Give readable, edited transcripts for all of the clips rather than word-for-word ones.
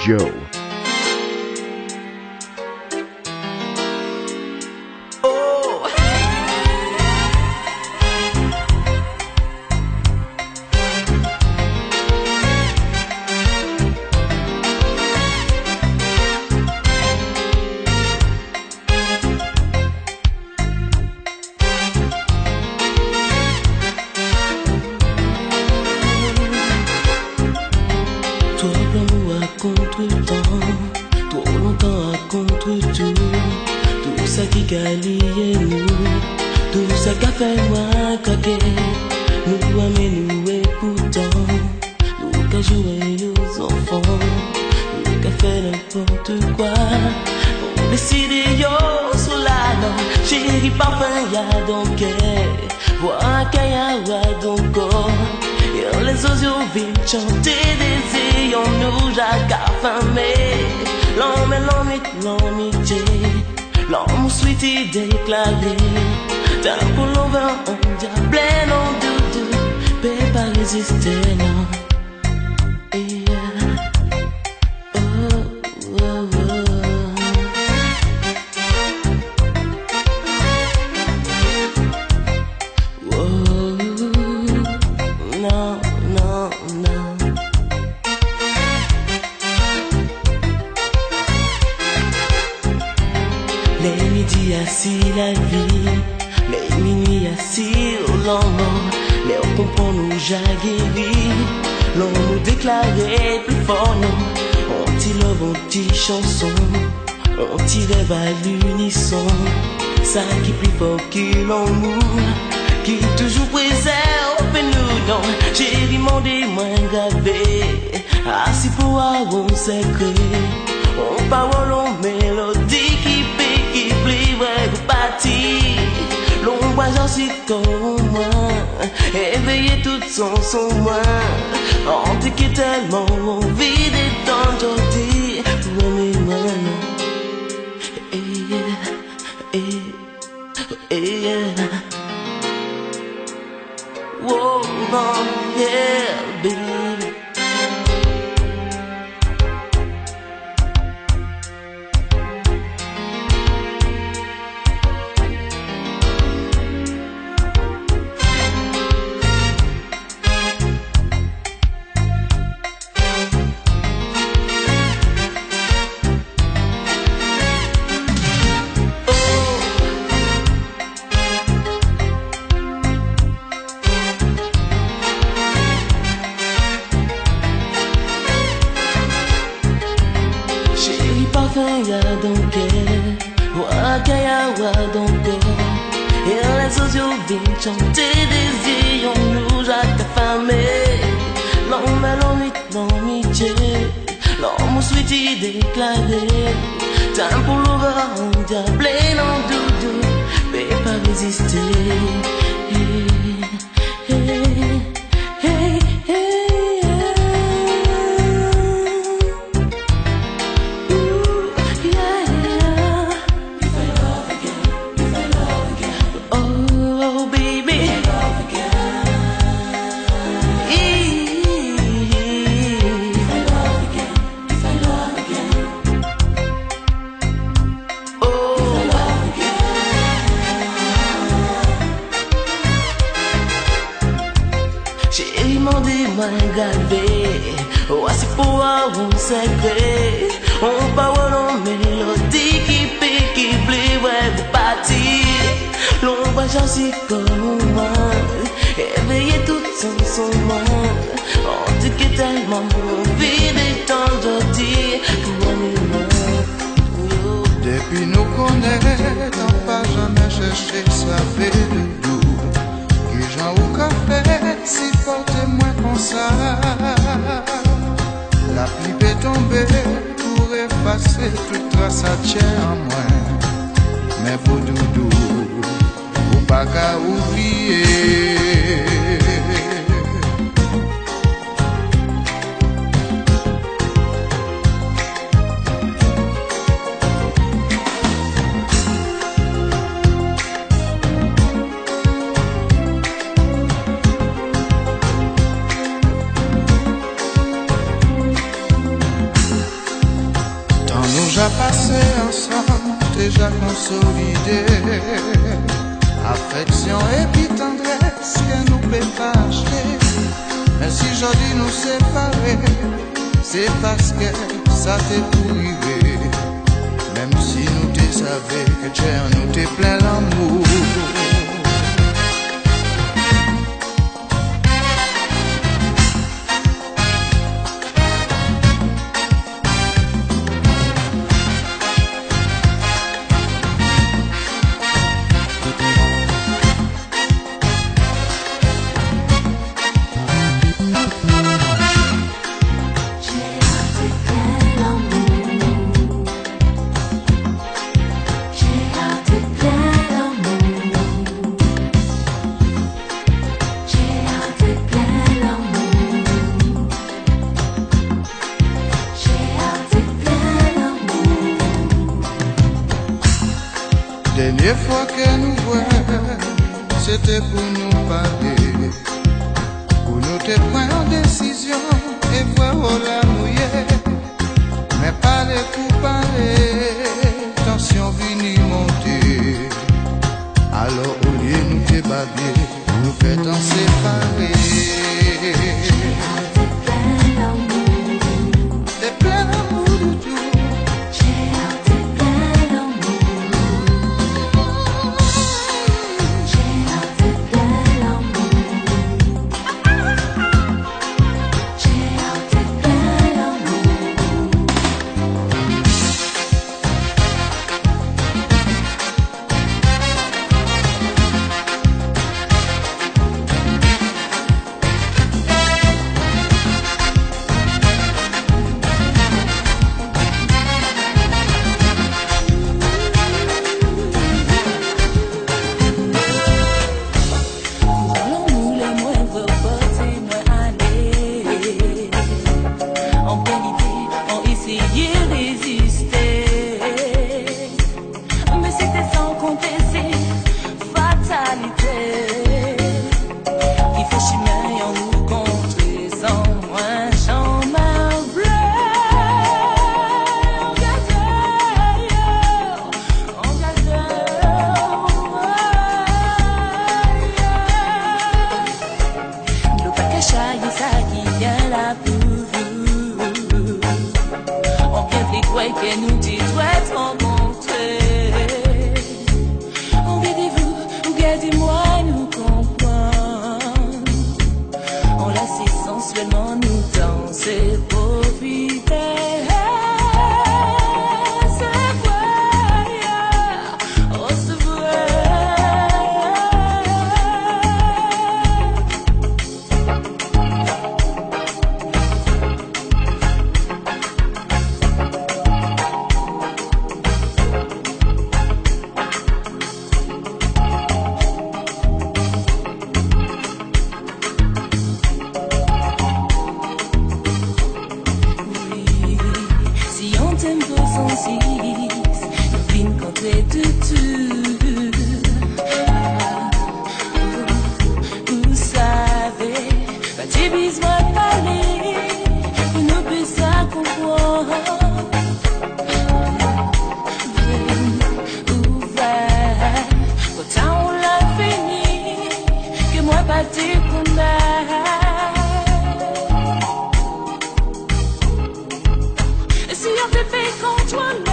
Joe. Déclaré, tant pour l'envers, on diable, non, doudou, peut pas résister, non. Chanson, on tire à l'unisson, ça qui plus fort que l'amour, qui toujours préserve nous non. J'ai demandé moins gravé, assis pour avoir un secret, on parole, on mélodie qui plie vrai parti, l'on voit j'en suis comme moi, éveillé tout son moi, on dit qu'il tellement envie d'étendre aujourd'hui. Whoa, yeah, baby. Chanter des ions rouges à t'affamer. L'homme à l'amitié, l'homme sweetie déclaré. Tant pour l'ouvert, on diable, non, doudou, peut pas résister. On parle en mélodie qui plie, ouais, vous partir. L'on voit j'en suis comme moi, éveillé tout son moi. On dit que tellement envie d'étendre aujourd'hui pour un depuis nous connaît, t'as pas jamais cherché ça fait de nous. Qui j'en ou café, si portez-moi comme ça. La pluie peut tomber pour effacer toute trace à tien en moi. Mais pour doudou, ou pas qu'à oublier. Songe à passer ensemble, déjà consolidé. Affection et puis tendresse que nous peut pas acheter. Mais si j'en dis nous séparer, c'est parce que ça t'est pour arriver. Même si nous te savons que tu es nous t'es plein l'amour. Dernière fois que nous voyons, c'était pour nous parler, pour nous te prendre en décision et voir la mouiller. Mais parler pour parler, tension venue monter. Alors au lieu de nous déballer, nous fait en séparer. T'es plein d'amour du tout. Que nous t'y souhaite rencontrer. Regardez-vous, regardez-moi, nous comprendre. On laisse sensuellement nous danser, profiter. Vous savez, pas de besoin de parler, vous ne pouvez pas comprendre. Ouvert, pourtant on l'a fini, que moi pas te connaître. Si on te fait contrôler.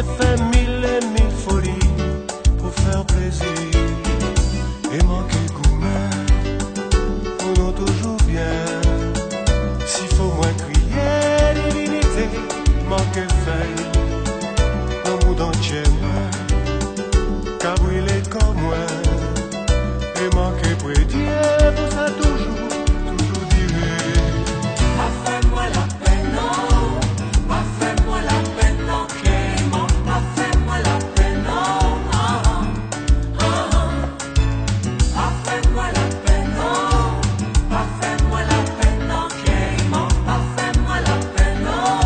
Manquer fait mille et mille folies pour faire plaisir. Et manquer gourmet, pour nous toujours bien. S'il faut moins crier divinité, manquer fait, dans le monde entier moi, qu'à brûler comme moi. Et manquer prédier pour ça toujours, toujours dire. Pas fait-moi la peine, non. Pas fait-moi la peine, non. Clément, pas fait-moi la peine, non. Pas fait-moi la peine, non. Pas fait-moi la peine, non. Clément, pas fait-moi la peine,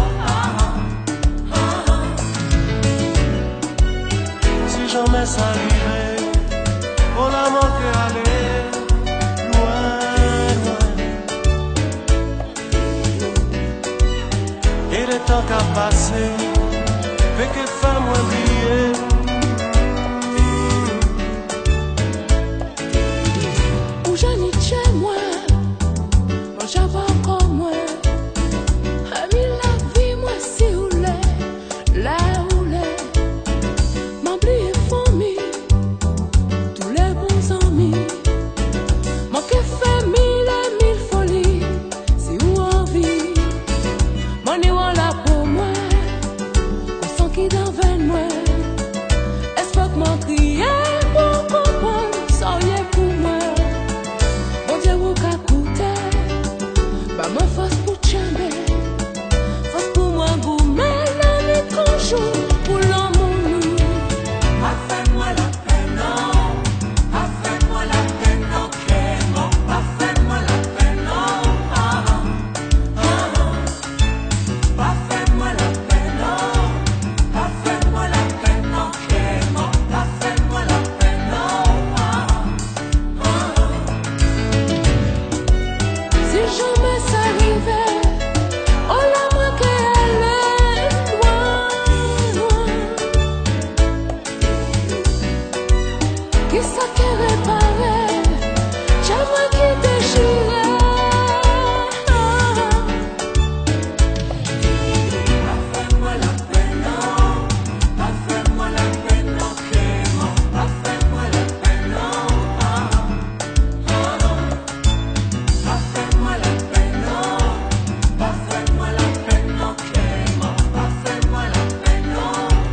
non. Si jamais ça arrivait, on a manqué aller loin, loin. Et le temps qu'a passé fait que femme briller. Où j'en ai chez moi, moi j'avais encore moi. Ami la vie, moi si ou là où l'est. M'oublier famille, tous les bons amis. Manquer fait mille et mille folies, si ou envie. Mon est là pour moi, on sent qu'il dans veine moi. Est-ce que m'en crier pour comprendre, ça y est pour moi. Mon Dieu, vous qu'à coûter, bah moi force pour chamber. Force pour moi, vous maintenant les toujours pour l'amour. Pas fait-moi la peine, non. Pas fait-moi la peine, non. Clément, pas fait-moi la peine, non. Pas fait-moi la peine, non. Pas fait-moi la peine, non. Clément, pas fait-moi la peine, non. Si jamais ça arrivait, on l'a manqué aller loin, loin. Qui ça qui réparait, j'aimerais qui déchirait. Pas fait-moi la peine, non. Pas fait-moi la peine, non. Clément, pas fait-moi la peine, non. Pas fait-moi la peine, non. Pas fait-moi la peine, non. Clément, pas fait-moi la peine, non.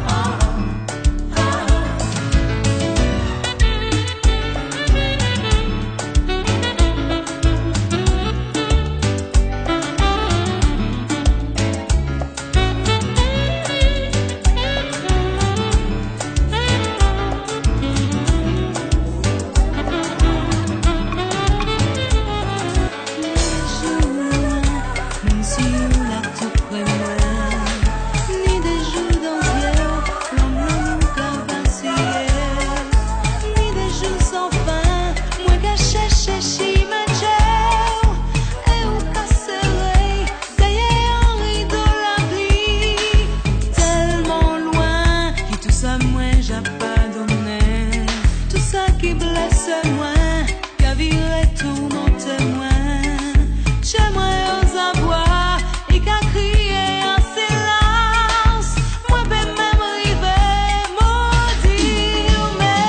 Même si on l'a tout près moi, ni des jours d'anxieux, l'homme qu'à vaciller, ni des jours sans fin, moi qu'à chercher chez ma Joe, et où qu'à serrer, derrière un rideau la pluie, tellement loin, qui tout ça moi j'ai pas donné, tout ça qui blesse moi, qui a viré tout mon témoin. J'aimerais en savoir et qu'à crier en silence. Moi, ben même arriver, maudire,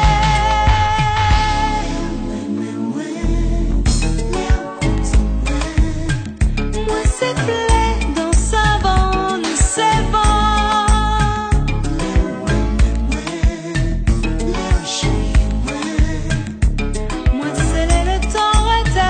moi, c'est blé dans sa bande, c'est bon. Moi, c'est le temps.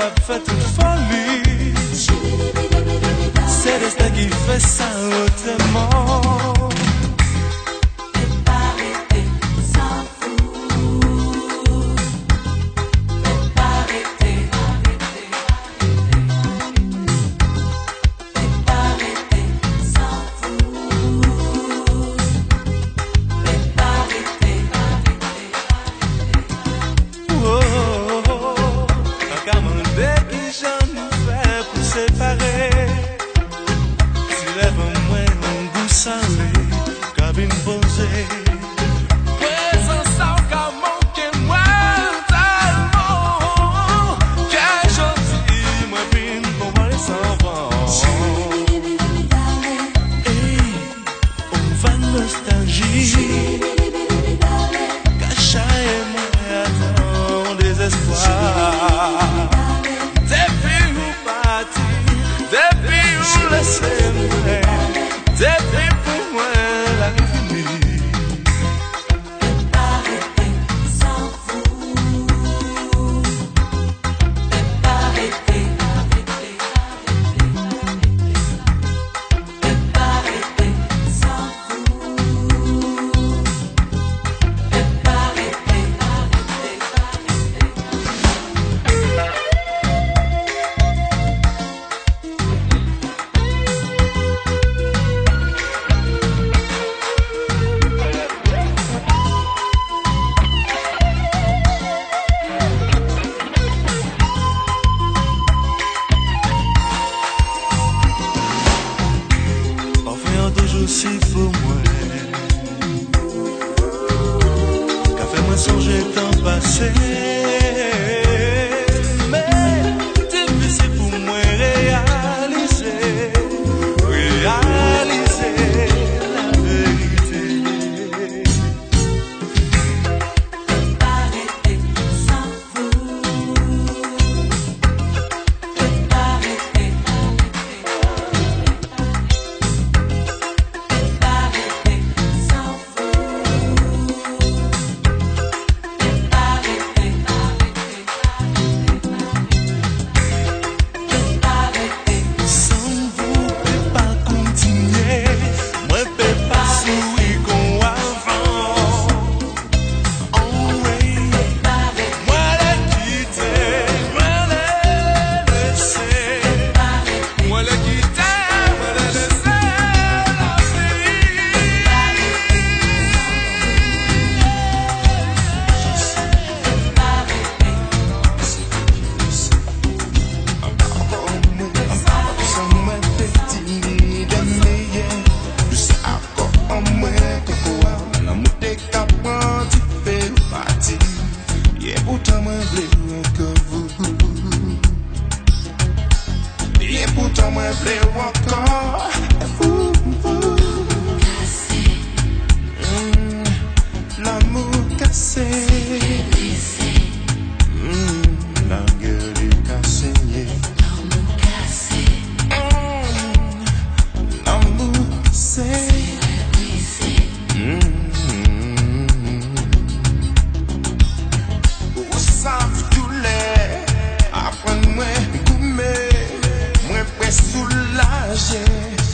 pas fait toute folie. C'est destin qui fait ça autrement. Soulager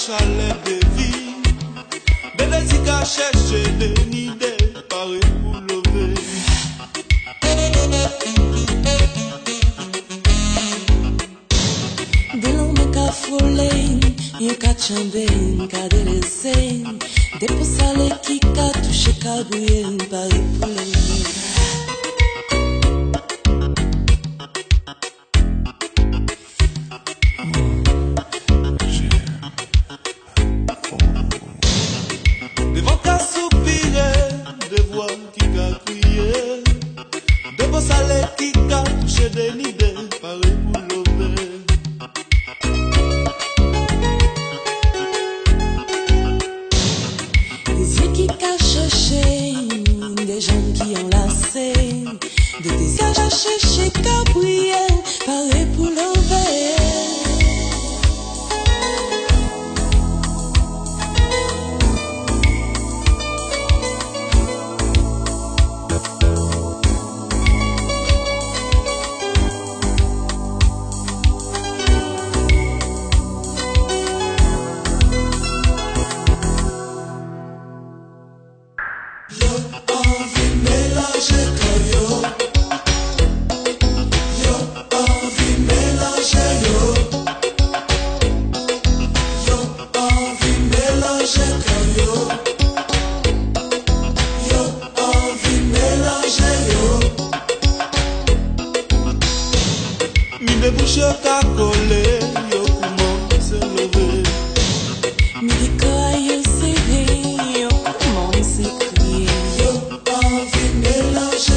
chalet de vie. Bébé si ka cherche des idées, paré pour lever. De l'homme qu'a frôlé, yon qu'a chambé, qu'a délaissé. Des pour salé qui qu'a touché, qu'a brûlé, paré pour lever. Devant qu'a soupiré, des voix qui qu'a crié. Des pour salé qui qu'a touché des idées, paré pour lever. Des yeux qui cachent cherché, des jambes qui enlacé, des désirs à chercher qu'à briller, paré pour lever. Mi de bouche qu'a collé, yo commence à lever. Mi di koy yo serré, yo commence à crier. Yo envie mélanger.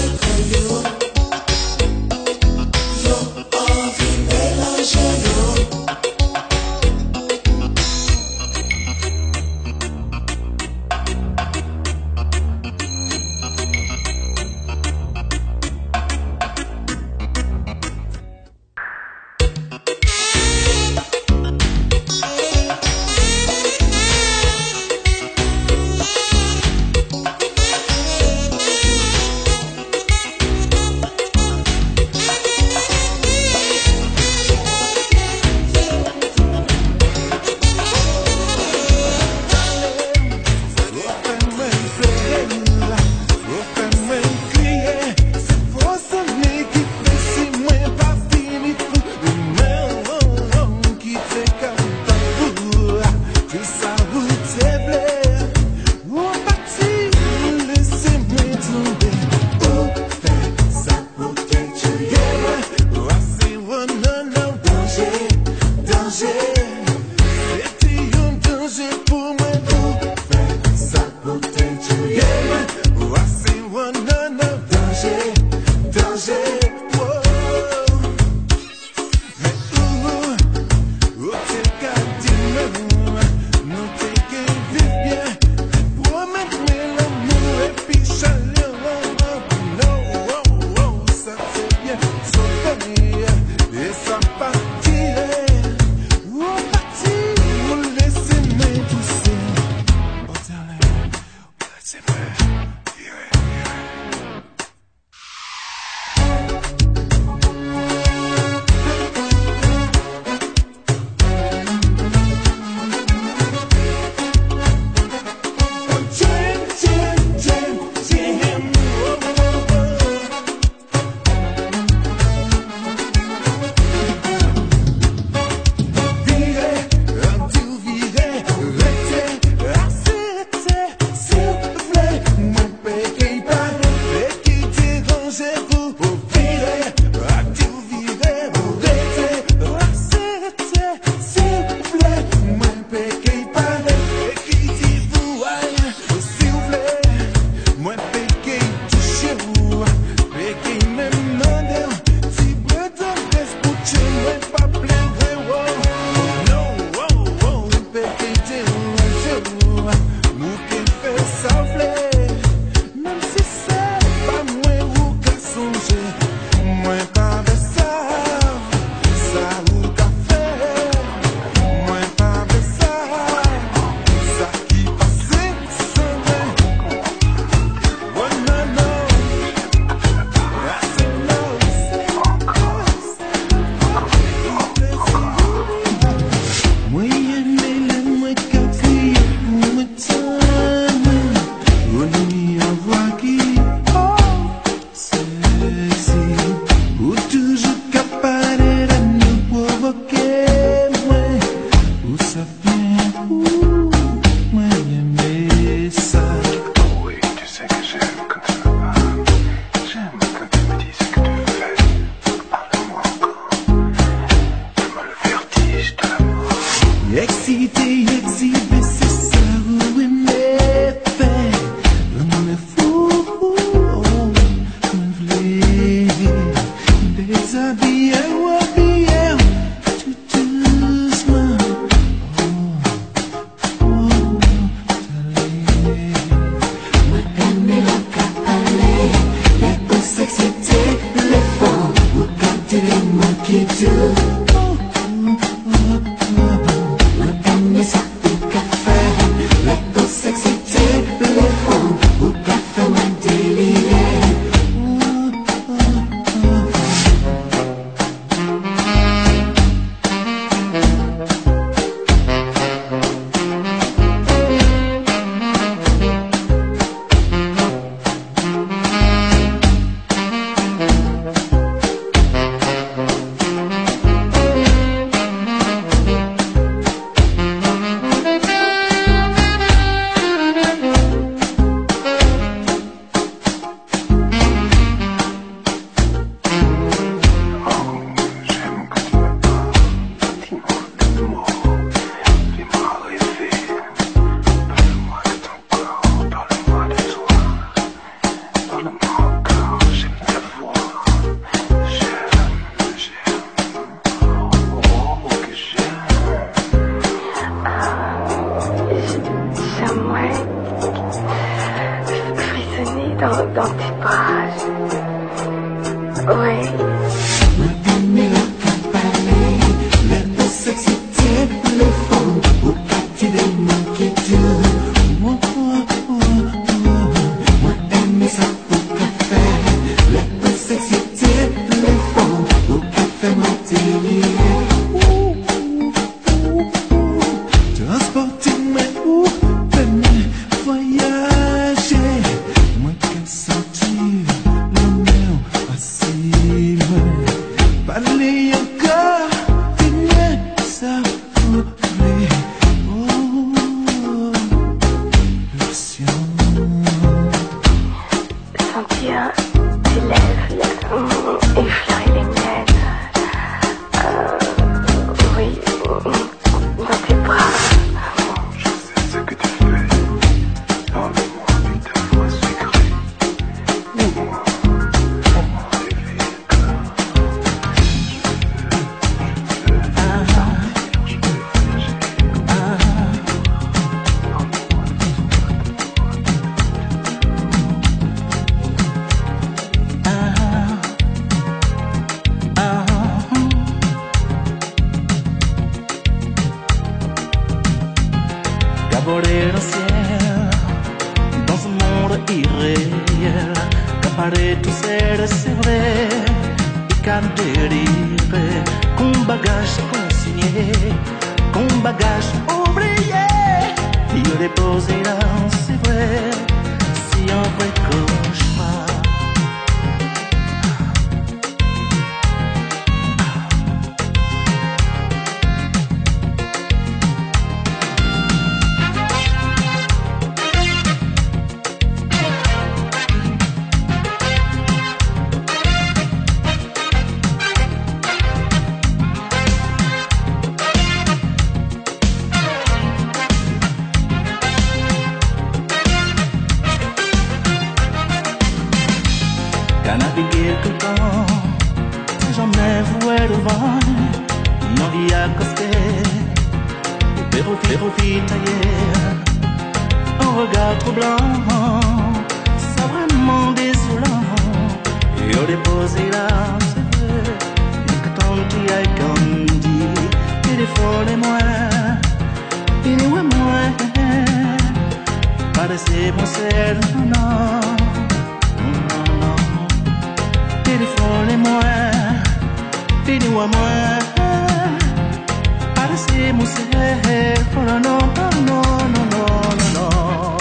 Dans tes bras, oui. voler au ciel dans un monde irréel qu'apparaît tout c'est vrai et qu'à délivrer qu'on bagage consigné qu'on bagage oublié il dépose là c'est vrai si un vrai cauchemar. Qu'à naviguer tout le temps, jamais voué devant, non d'y accoster, profite ailleurs, un regard troublant, c'est vraiment désolant, et au déposé là, c'est vrai, et que tant qu'il y a grandi, téléphonez-moi, dis-moi, paraissez-moi seul, non. Téléphonez-moi, dis-moi moi, paraissez-moi seul, oh non, non, non, non, non, non.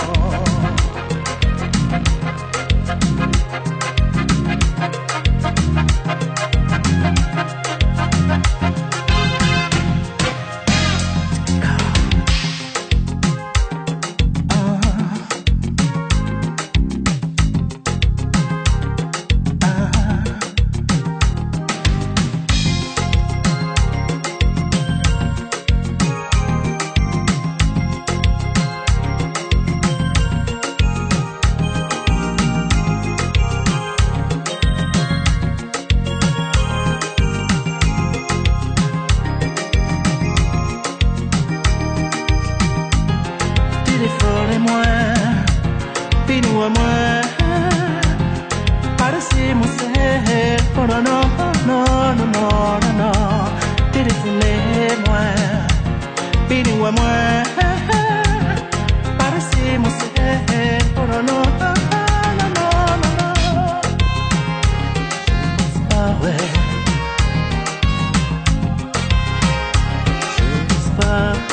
Téléphonez-moi, dis-moi moi, paraissez-moi seul, oh non, non, non, non, non, non, non. Téléphonez-moi, dis-moi moi, paraissez-moi seul, oh non, non, non, non, non, non. Ah ouais, c'est pas vrai.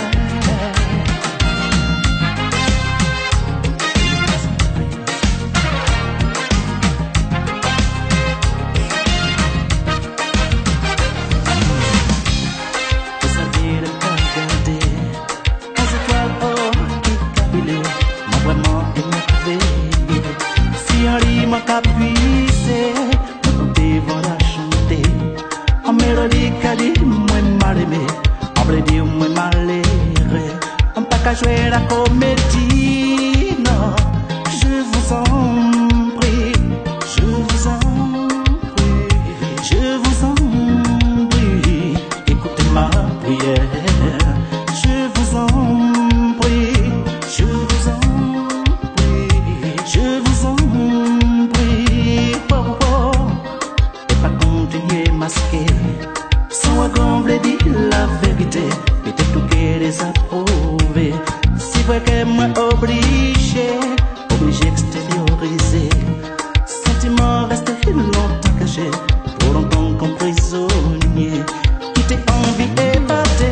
Capuise, devant la chanter, en mélodie qu'a dit moi mal aimé, en vrai dire moi mal aimé, en pas qu'à jouer la comédie, non, je vous en prie, cachés pour longtemps comme prisonnier, qui t'ai envie d'évader.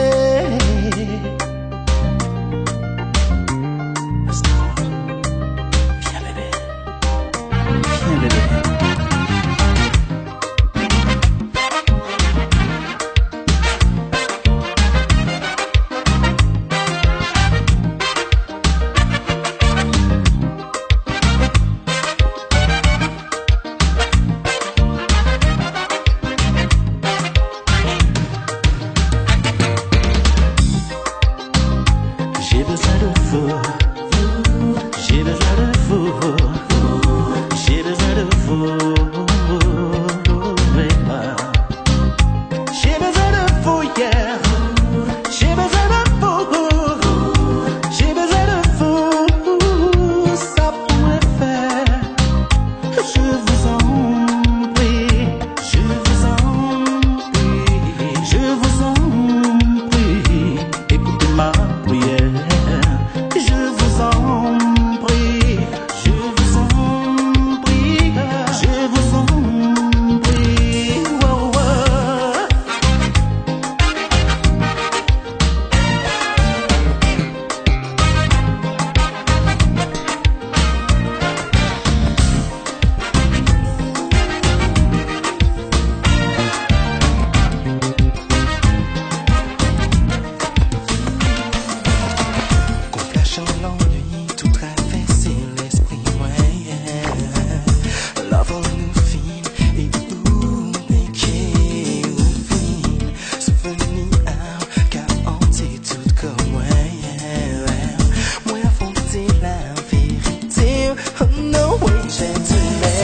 Viens bébé, viens bébé. J'ai besoin de vous, j'ai besoin de vous, j'ai besoin de vous, j'ai besoin de vous, yeah. J'ai besoin de vous, j'ai besoin de vous, ça pourrait faire. Je vous en prie, je vous en prie, je vous en prie, écoutez ma prière. Je vous en prie, je vous en prie, je vous en prie. Wow, wow. Qu'on flash en l'ennui, tout traverser l'esprit moyen. L'avant nous fine et nous qui nous fine. Souvenir car on dit tout comme moyen. Moi affronter la vérité. Oh no way, j'ai te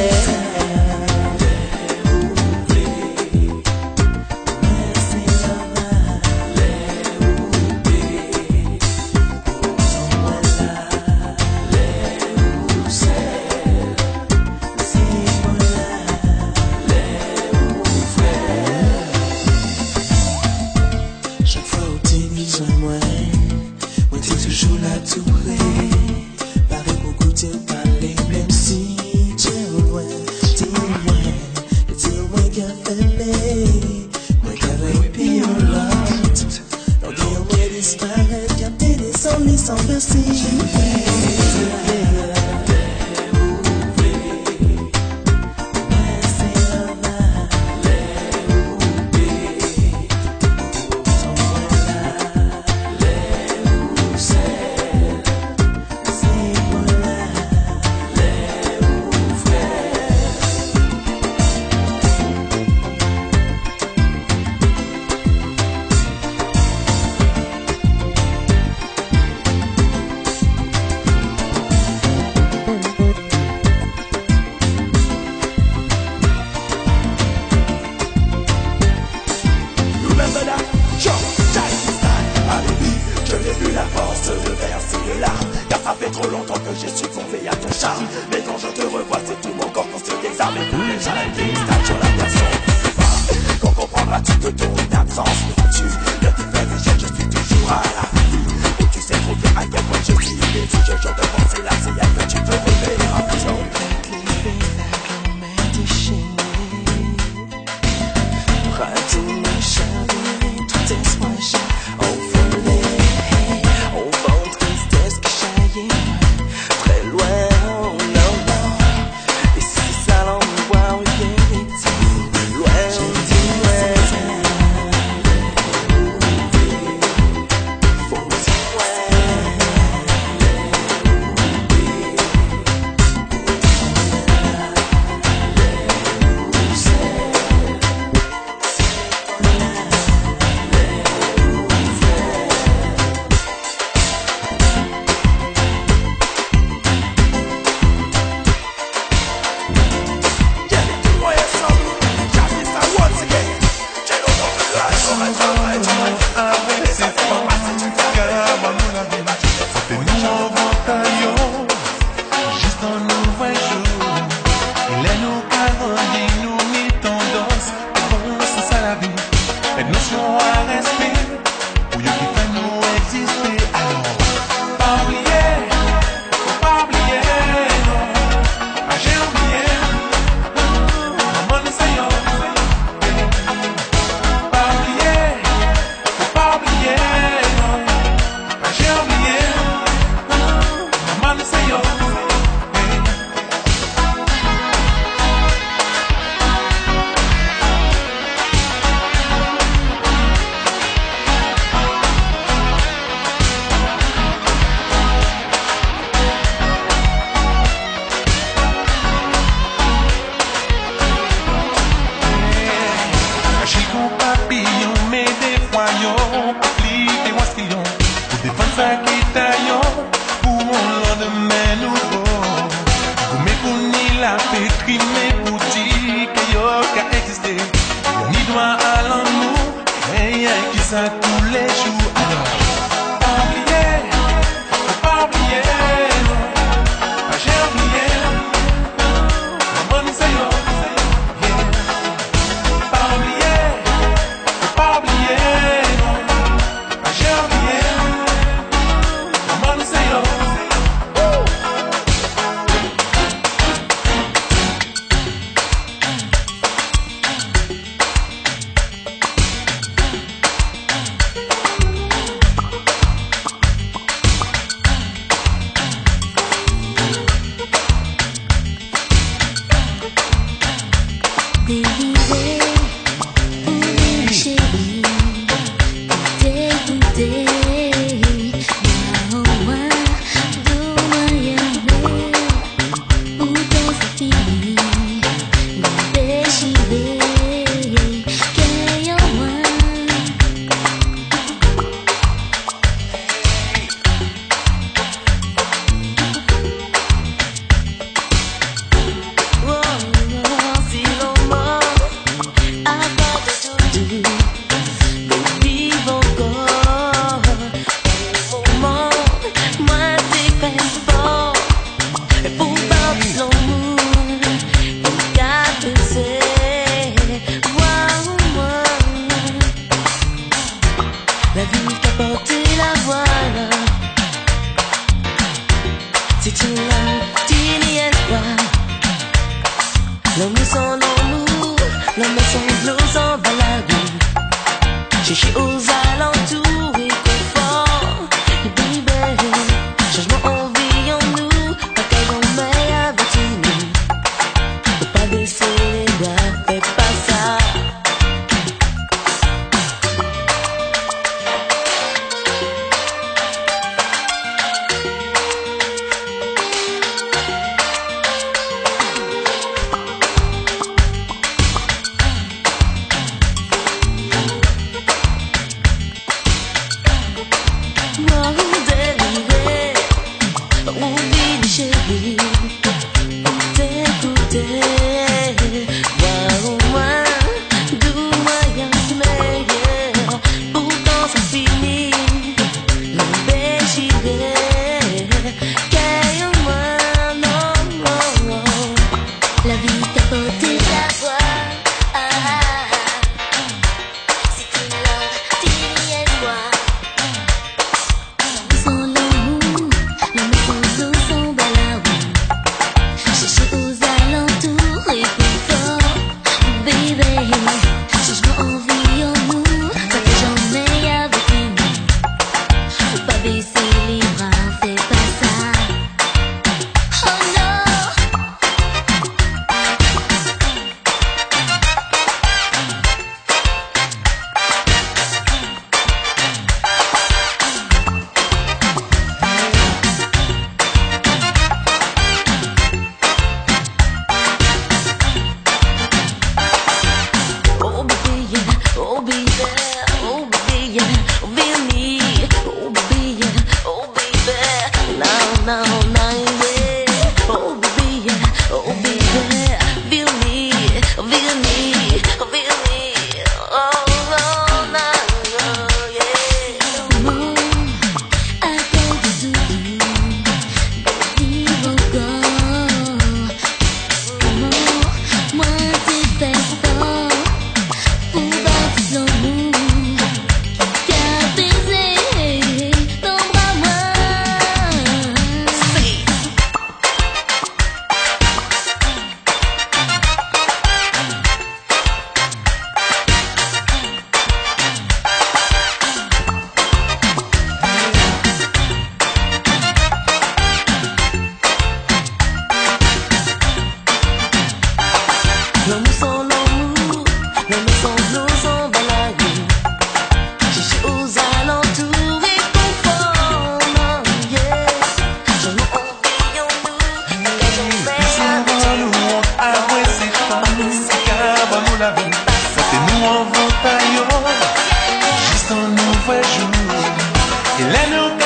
chaque fois où t'es besoin moi t'es toujours là tourée. Pareil pour goûter parler même si tu la fait crimer pour dire que yo qu'a existé. Ni droit à l'amour, rien qui ça tous les jours. Alors, pas oublier, faut pas oublier, pas j'ai oublié. Maman nous c'est yo, yeah. Pas oublier, faut pas oublier, pas j'ai oublié. Maman nous c'est yo. La vie t'a porté la voile. C'est une intime espoir. L'homme sans l'amour, l'homme sans l'eau s'en va la rue. Chercher aux alentours et confort. Et baby, changement en vie en nous. Pas qu'à jamais avec nous. Faut pas baisser les bras, fais pas ça.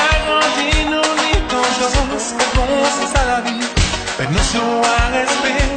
Notion à respect.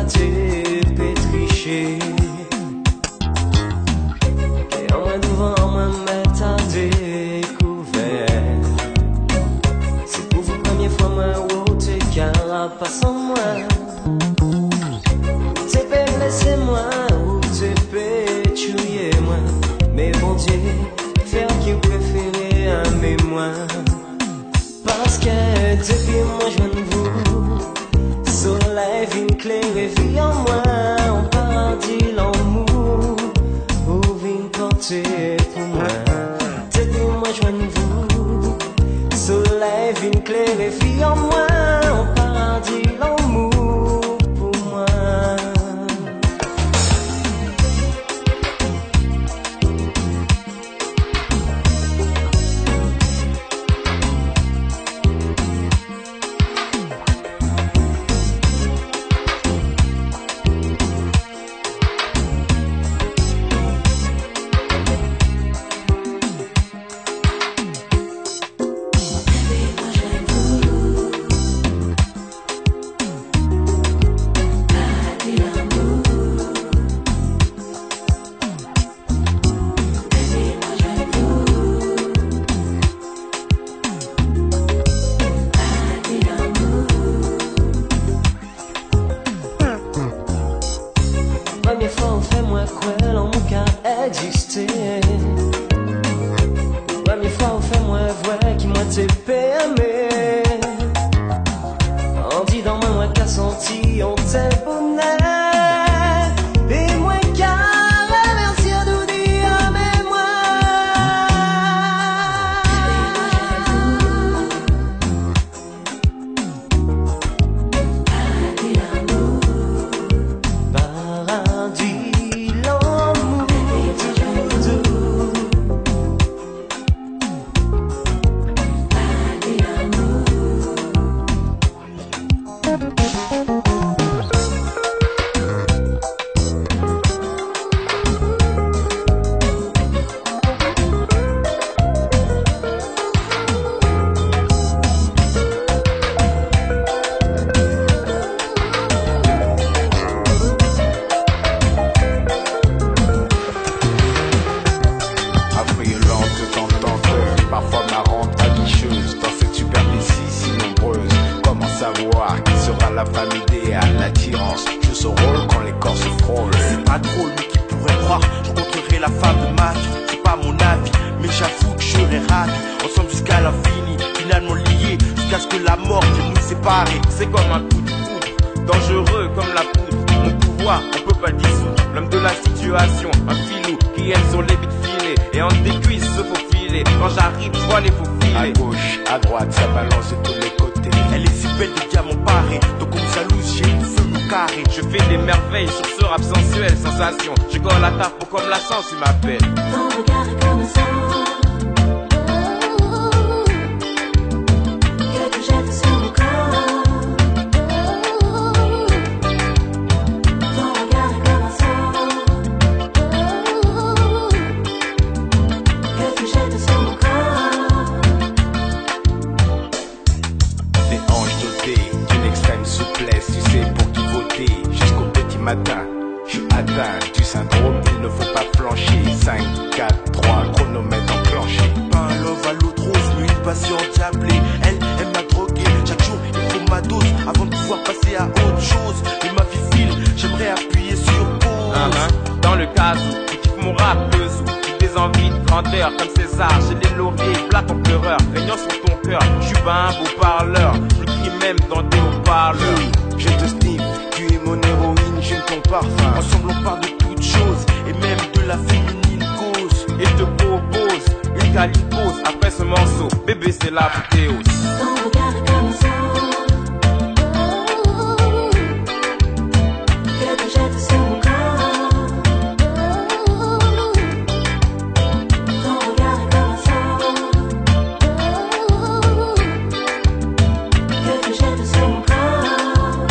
pas te pétricher. Et en moi devant moi mettre à découvert. C'est pour vous première fois moi où t'es carapace en moi. T'es pas blessé moi ou t'es pas tué moi. Mais bon Dieu, faire qui vous préférez à mémoire. Parce que depuis moi je viens de vous, soleil vient clairer vie en moi, en paradis l'amour, ou vient porter pour moi. Depuis moi je viens de vous, soleil vient clairer vie en moi, en paradis l'amour pour moi. Première fois, on fait moins cruel en mon cas exister. Première fois, on fait moins vrai qui moi t'ai aimé. On dit dans moi qu'à senti, on t'est bonheur. Et moi qu'à remercier d'où dit à mémoire. Paradis l'amour doux. Parfois marrante, aguicheuse, dans cette superficie si nombreuse. Comment savoir qui sera la femme idéale, l'attirance, joue son rôle quand les corps se frôlent. C'est pas drôle, mais qui pourrait croire je rencontrerai la femme de ma vie. C'est pas mon avis, mais j'avoue que je serais ravi. Ensemble jusqu'à l'infini, finalement liés, jusqu'à ce que la mort vienne nous séparer. C'est comme un coup de foudre, dangereux comme la poudre. Mon pouvoir, on peut pas le dissoudre. L'homme de la situation, un filou qui aime sur les bites filées. Et entre des cuisses se faufiler. Quand j'arrive, je vois les faux filets. À gauche, à droite, ça balance de tous les côtés. Elle est si belle de diamants parés. Donc comme jalouse, j'ai une feu au carré. Je fais des merveilles sur ce rap sensuel, sensation. Je colle la taf pour comme la sens, il m'appelle. Ton regard est comme un sang que tu jettes sur mon corps. Ton regard est comme un sang que tu jettes sur mon corps. Des hanches dotées d'une extrême souplesse, tu sais pour qui voter. Jusqu'au petit matin, je suis atteint du syndrome, il ne faut pas flancher. 5, 4, 3, chronomètre enclenché. Pas un love à l'autre rose, mais une passion diablée. Elle m'a drogué, chaque jour il faut ma dose avant de pouvoir passer à autre chose. Mais ma vie file, j'aimerais appuyer sur pause. Dans le cas où tu kiffes mon rap, le zoo, j'ai des envies de grandeur comme César, j'ai les lauriers, plate en pleureur, régnant sur ton cœur, je suis pas un beau parleur, je le crie même dans des haut-parleurs. Je te snip, tu es mon héroïne, j'aime ton parfum. Ensemble on parle de toutes choses, et même de la féminine cause. Et je te propose une câline pause après ce morceau, bébé c'est l'apothéose. Ton regard est comme un sang que tu jettes sur mon corps. Ton regard est comme un sang que tu jettes sur mon corps.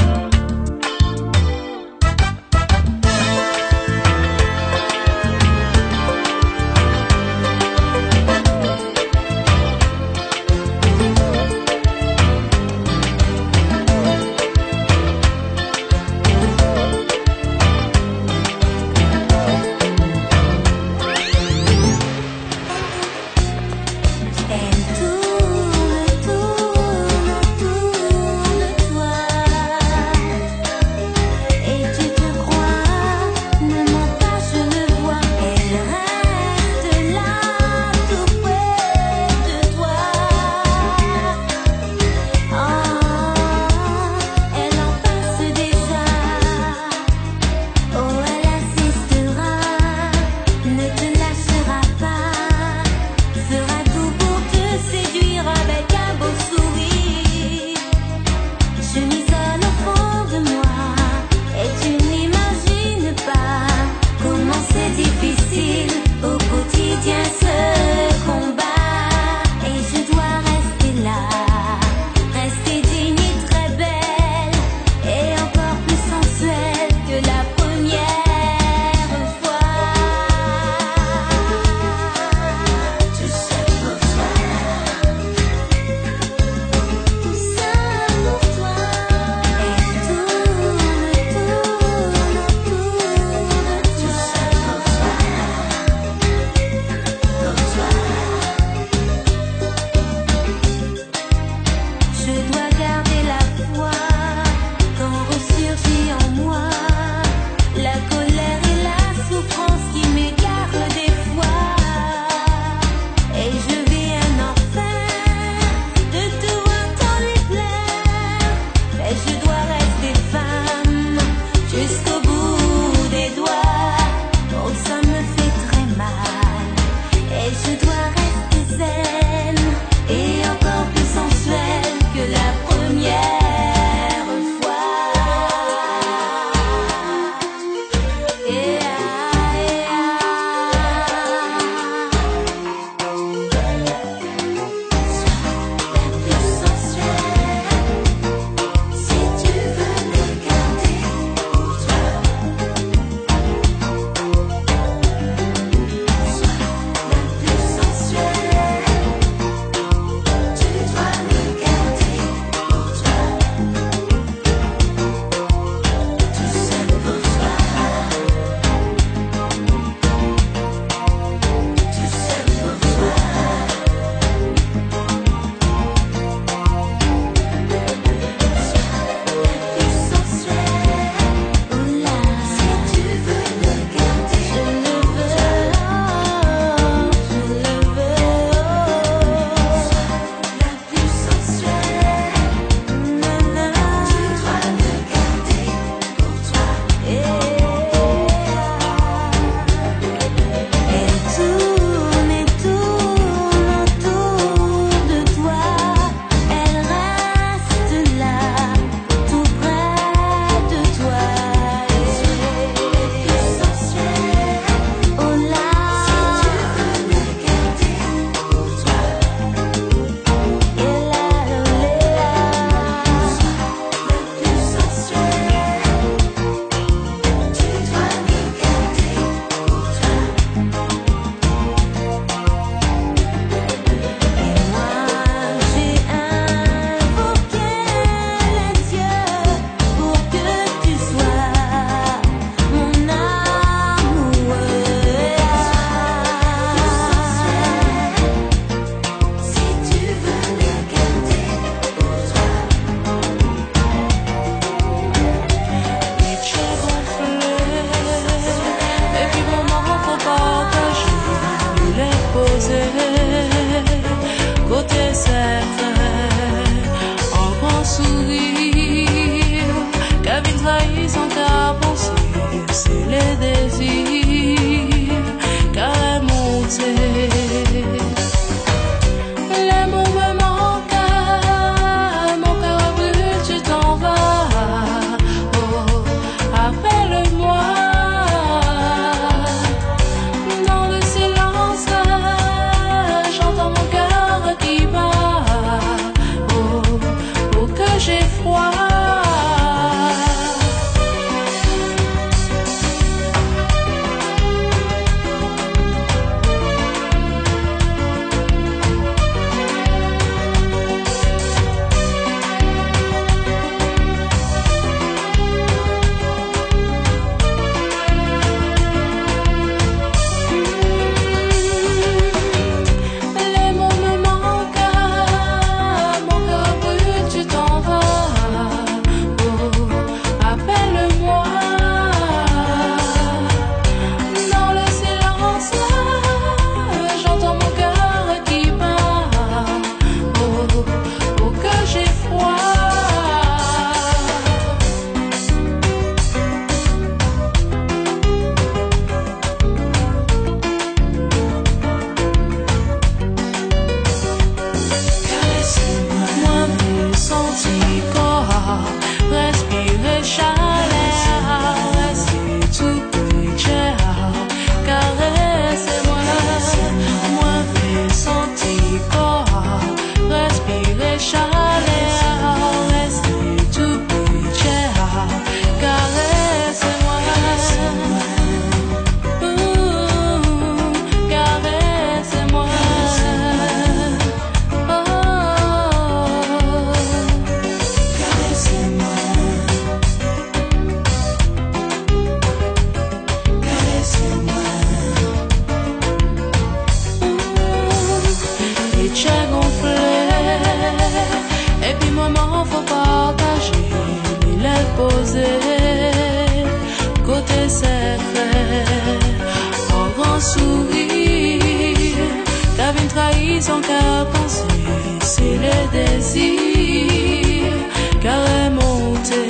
trahi son cœur pensé, c'est le désir car est monté.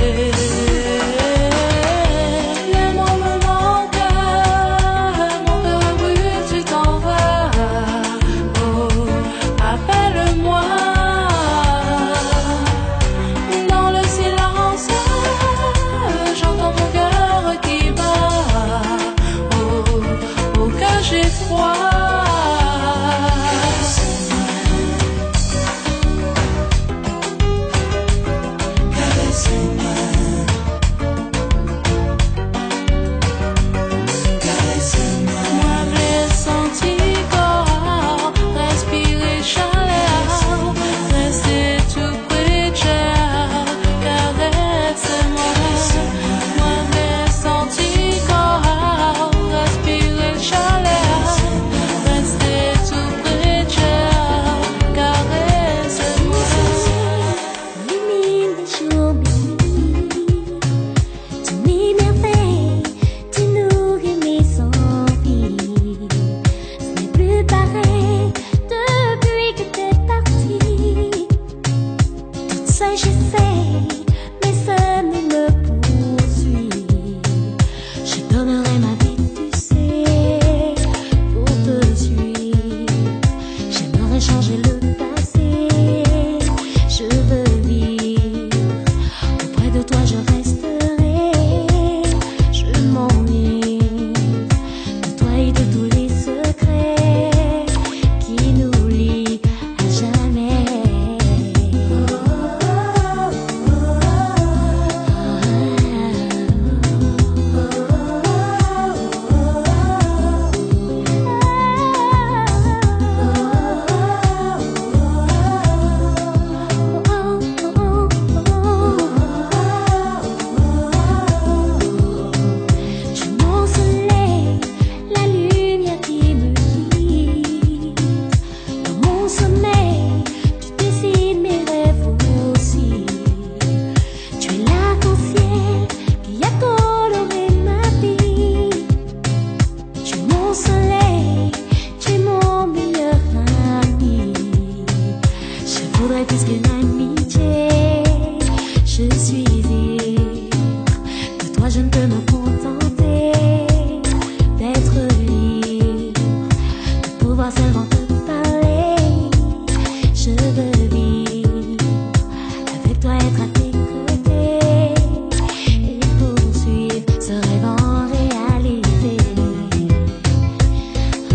Les mots me manquent, mon cœur brûle, tu t'en vas. Oh, appelle-moi. Dans le silence, j'entends mon cœur qui bat. Oh, au cœur j'ai froid.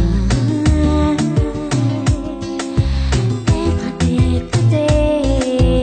Être à tes côtés.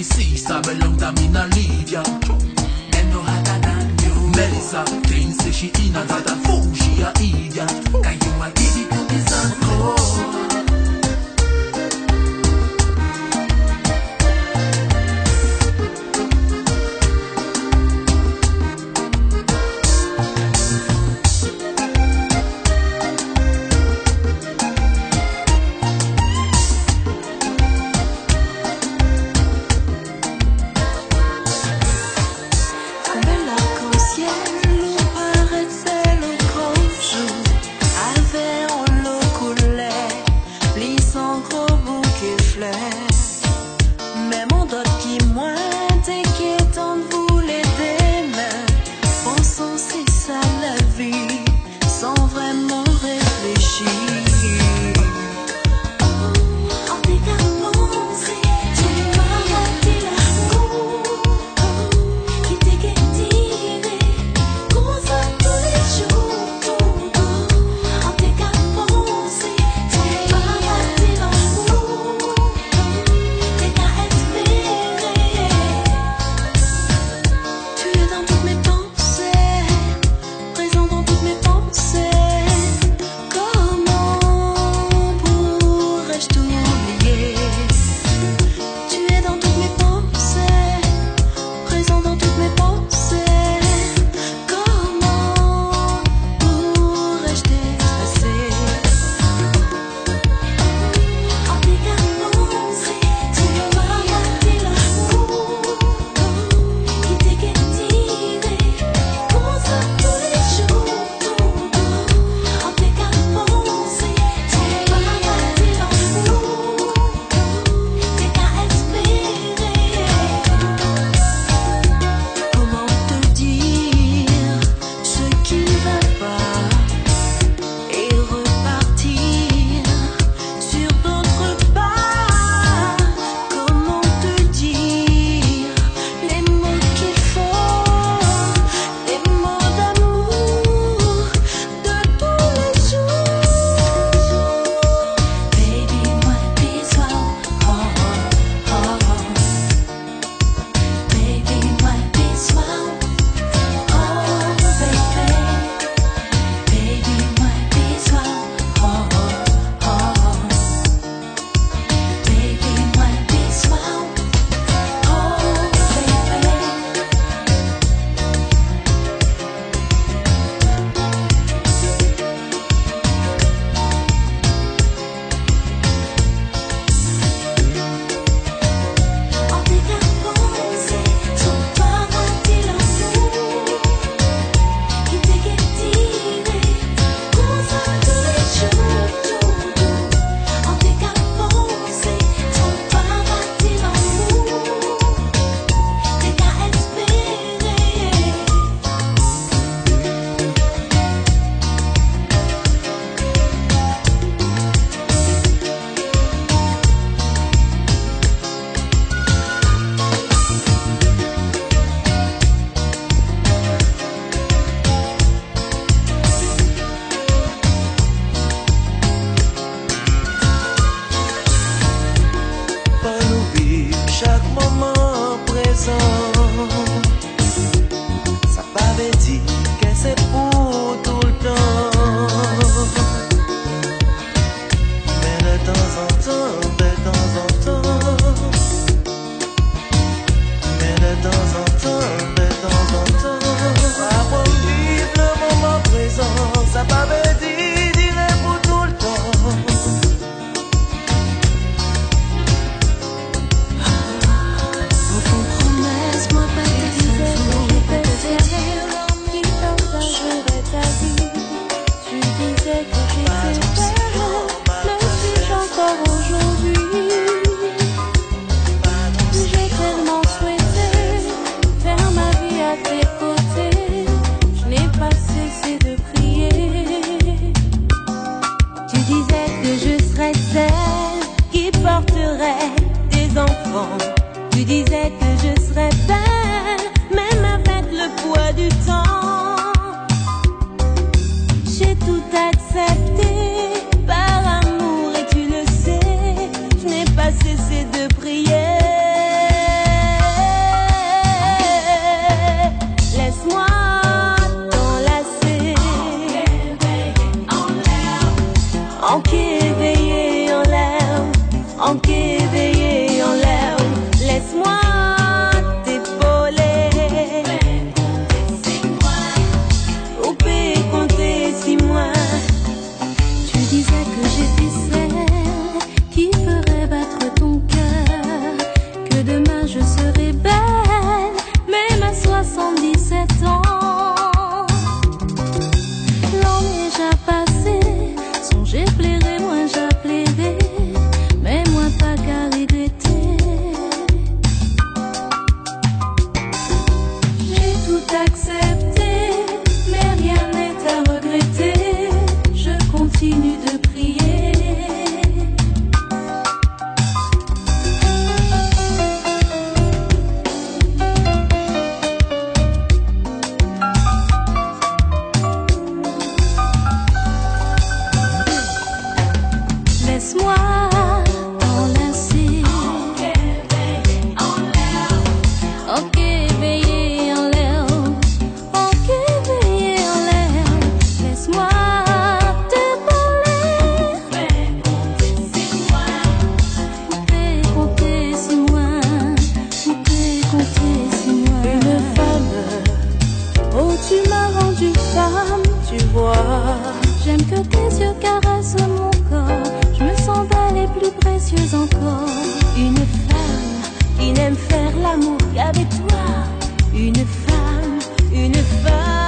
see, Sabelong Tamina Lydia. Them know hotter than you. Melissa, things say she in and that a fool, she a idiot. Can you a give it to this encore? Comme l'arc-en-ciel nous paraissait le grand jour. en qu'éveillé en l'air. Laisse-moi t'épauler. Ou peut compter si moi. Tu disais que j'étais celle qui ferait battre ton cœur, que demain je serai belle, même à 77 ans. L'an est déjà passé, songez plairait, moi j'appellerai, mais moi pas qu'à regretter. J'ai tout accepté, mais rien n'est à regretter. Je continue de prier. Laisse-moi t'enlacer. En qu'éveillé en l'air. En qu'éveillé en l'air. Laisse-moi te parler. Fais compter si moi. Fais compter si moi. Une femme. Oh, tu m'as rendu femme, tu vois. J'aime que tes yeux caressent mon corps. Je me sens belle et plus précieuse encore. Une femme qui n'aime faire l'amour qu'avec toi. Une femme, une femme.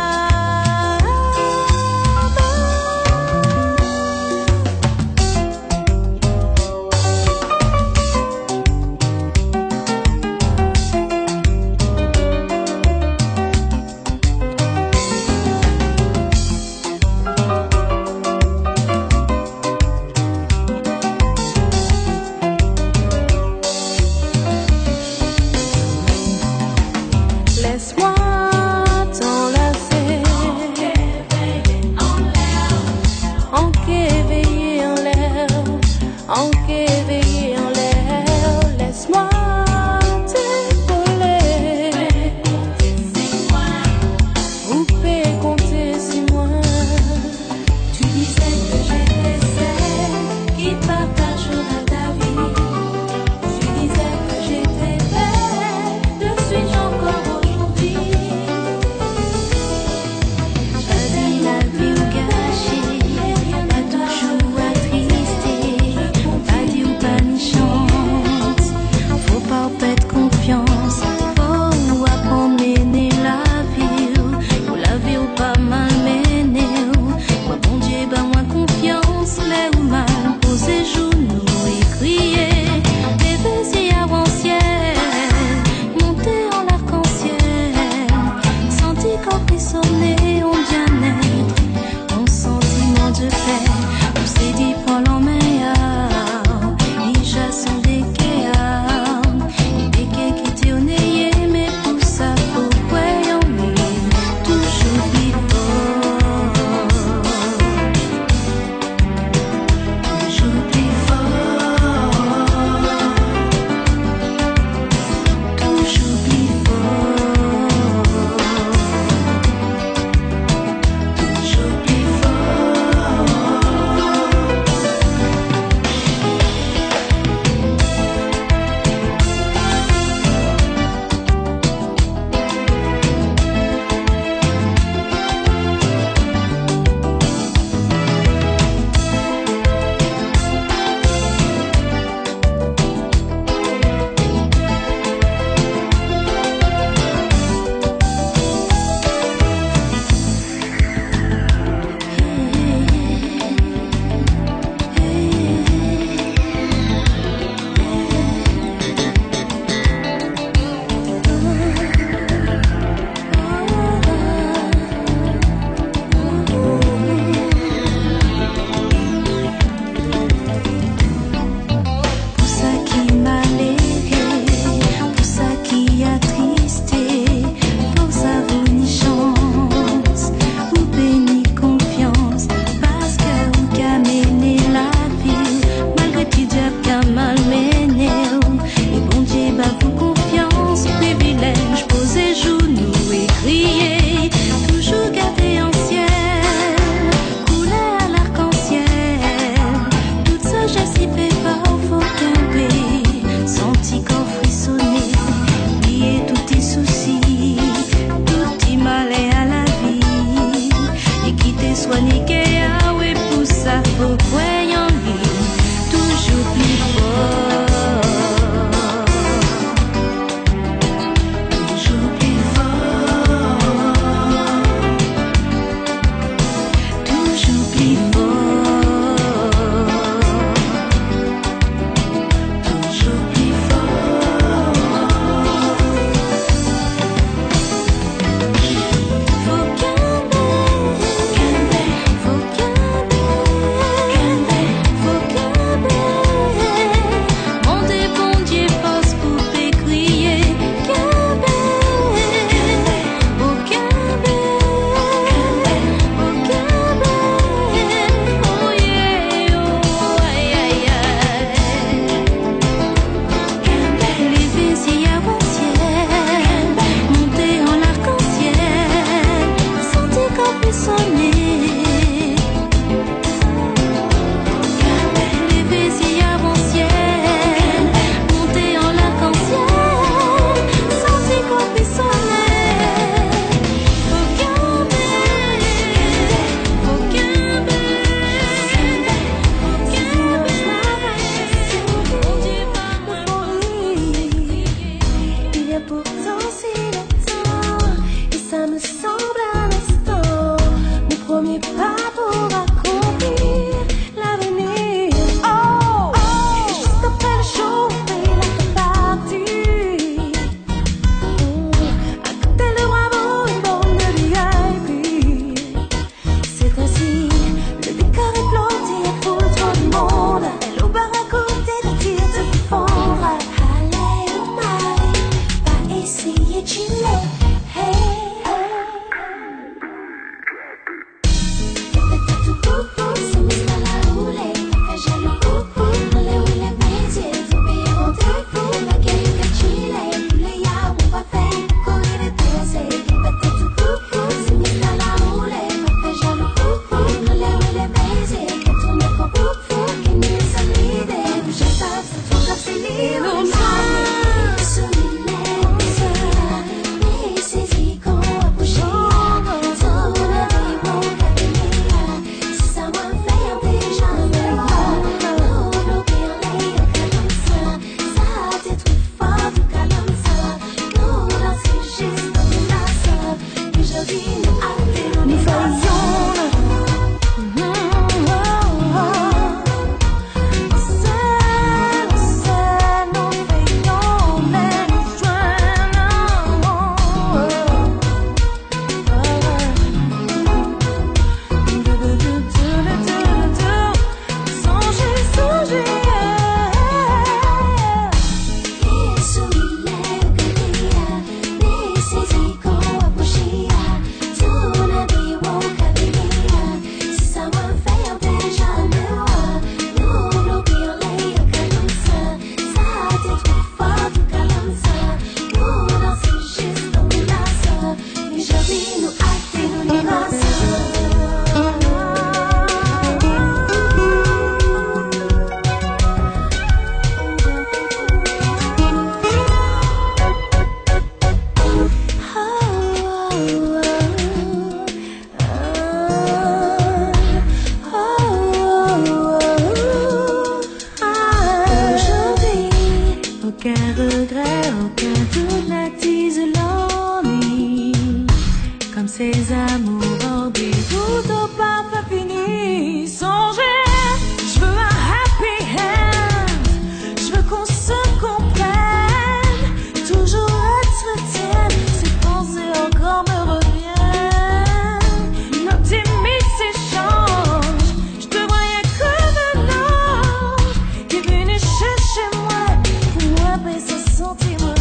ces amours orbites. Tout au parfait fini, songez, je veux un happy end, je veux qu'on se comprenne, toujours être tienne, ces pensées encore me reviennent, nos timides s'échangent, je te voyais comme un ange, qui est venu chercher moi, pour moi, ben, se sentir bien.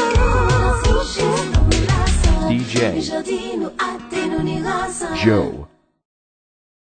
Joe.